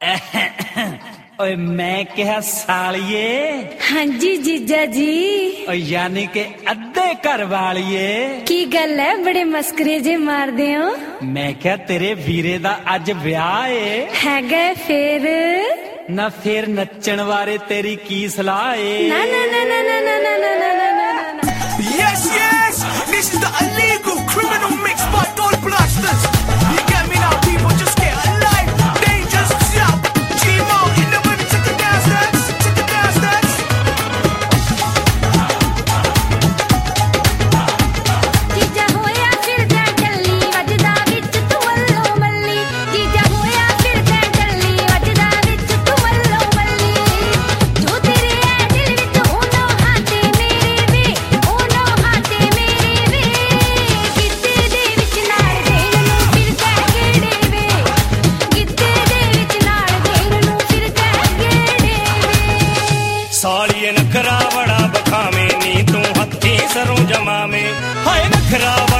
ਓਏ ਮੈਂ ਕਿਹਾ ਸਾਲੀਏ। ਹਾਂਜੀ ਜੀਜਾ ਜੀ। ਓਏ ਯਾਨੀ ਕਿ ਅੱਧੇ ਘਰ ਵਾਲੀਏ। ਕੀ ਗੱਲ ਹੈ, ਬੜੇ ਮਸਕਰੇ ਜੇ ਮਾਰਦੇ ਹੋ? ਮੈਂ ਕਿਹਾ ਤੇਰੇ ਵੀਰੇ ਦਾ ਅੱਜ ਵਿਆਹ ਏ। ਹੈਗਾ ਫੇਰ? ਨਾ ਫੇਰ ਨੱਚਣ ਬਾਰੇ ਤੇਰੀ ਕੀ ਸਲਾਹ ਏ? ਨਾ ਨਾ ਨਾ ਨਾ ਨਾ ਨਾ ਨਾ ਨਾ ਨਾ ਨਾ। Yes, yes, this is the illegal criminal mix by Gold Blasters. You get me now, people, just get alive. Dangerous, shout, G-Mo in the money, check the gas tax, check the gas tax. ਜੀਜਾ ਹੋਇਆ ਫਿਰਦਾ ਟੱਲੀ, ਵੱਜਦਾ ਵਿੱਚ ਤੂੰ ਵੱਲੋਂ ਮੱਲੀ। ਜੀਜਾ ਹੋਇਆ ਫਿਰਦਾ ਟੱਲੀ, ਵੱਜਦਾ ਵਿੱਚ ਤੂੰ ਵੱਲੋਂ ਮੱਲੀ। ਜੋ ਤੇਰੇ ਐ ਦਿਲ ਵਿੱਚ ਉਹਨਾਂ ਹਾਤੇ ਮੇਰੇ ਵੇ, ਉਹਨਾਂ ਹਾਤੇ ਮੇਰੇ ਵੇ। ਗਿੱਧੇ ਦੇ ਵਿੱਚ ਨਾਲ ਦੇਣ ਨੂੰ ਫਿਰਦਾ ਗੇੜੇ ਵੇ, ਗਿੱਧੇ ਦੇ ਵਿੱਚ ਨਾਲ ਦੇਣ ਨੂੰ ਫਿਰਦਾ ਗੇੜੇ ਵੇ। ਸਾਲੀਏ ਨਖਰਾ ਬੜਾ ਬਖਾਵੇਂ ਨੀ ਤੂੰ ਹੱਥੀਂ ਸਰੋਂ ਜਮਾਵੇਂ ਹਾਏ ਨਖਰਾ